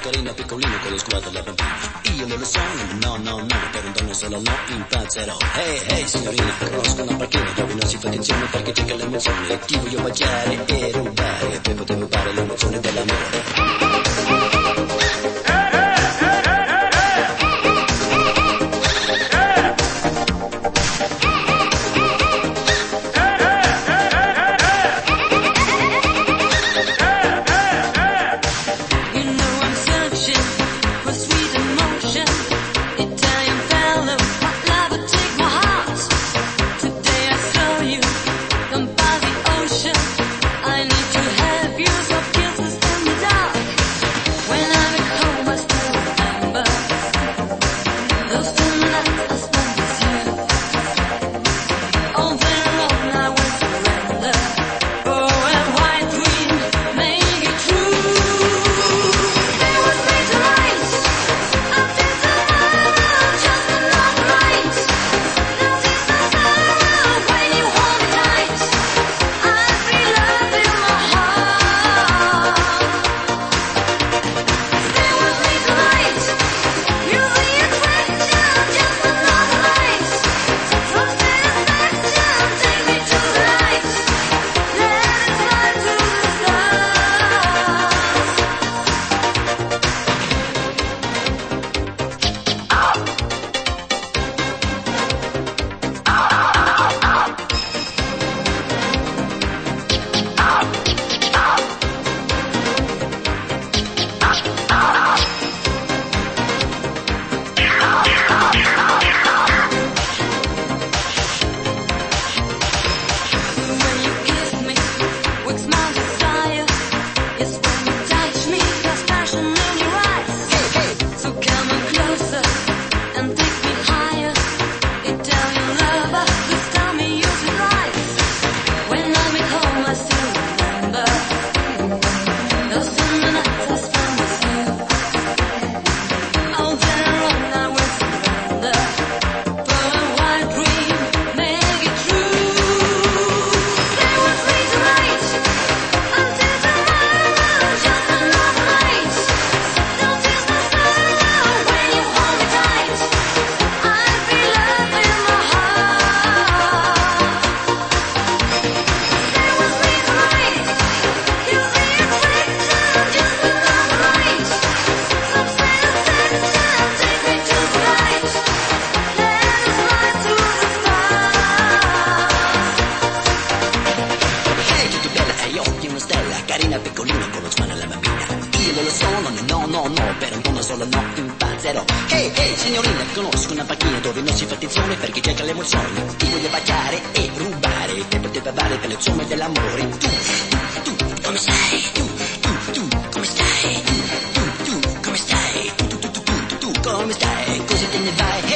carina piccolina con lo sguardo alla bambina. Io non lo sono, no, per un dono solo no, impazzerò. Hey, signorina, conosco una panchina dove non si fa attenzione perché c'è che l'emozione. Ti voglio baciare e rubare, e poi potevo fare l'emozione dell'amore. Carina piccolina con lo sguardo alla bambina. Io non lo sono, no, per un dono solo no, impazzerò. Hey, signorina, conosco una panchina dove non si fa attenzione perché cerca l'emozione. Ti voglio baciare e rubare, e poteva fare per le somme dell'amore. Tu, come stai? Tu, come stai? Tu, come stai? Tu, come stai? Così te ne vai.